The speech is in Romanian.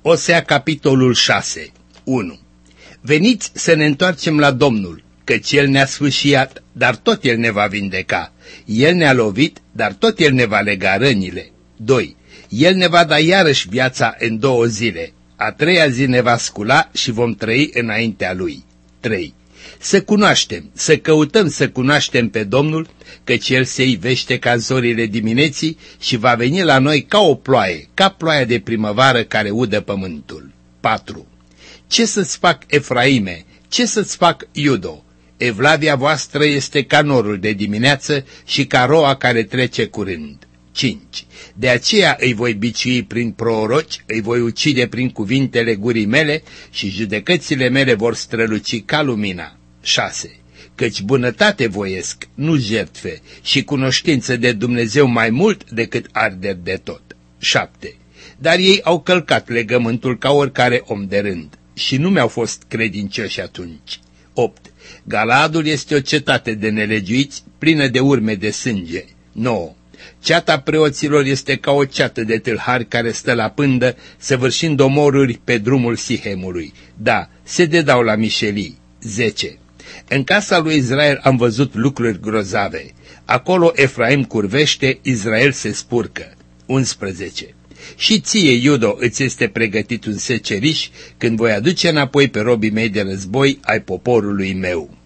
Osea, capitolul 6. 1. Veniți să ne întoarcem la Domnul, căci El ne-a sfâșiat, dar tot El ne va vindeca. El ne-a lovit, dar tot El ne va lega rănile. 2. El ne va da iarăși viața în 2 zile. A 3-a zi ne va scula și vom trăi înaintea Lui. 3. Să cunoaștem, să căutăm să cunoaștem pe Domnul, căci El se ivește ca zorile dimineții și va veni la noi ca o ploaie, ca ploaia de primăvară care udă pământul. 4. Ce să-ți fac, Efraime? Ce să-ți fac, Iudo? Evlavia voastră este ca norul de dimineață și ca roa care trece curând. 5. De aceea îi voi biciui prin proroci, îi voi ucide prin cuvintele gurii mele și judecățile mele vor străluci ca lumina. 6. Căci bunătate voiesc, nu jertfe, și cunoștință de Dumnezeu mai mult decât arderi de tot. 7. Dar ei au călcat legământul ca oricare om de rând și nu mi-au fost credincioși atunci. 8. Galaadul este o cetate de nelegiuiți, plină de urme de sânge. 9. Ceata preoților este ca o ceată de tâlhari care stă la pândă, săvârșind omoruri pe drumul Sihemului. Da, se dedau la mișelii. 10. În casa lui Israel am văzut lucruri grozave. Acolo Efraim curvește, Israel se spurcă. 11. Și ție, Iudo, îți este pregătit un seceriș când voi aduce înapoi pe robii mei de război ai poporului meu.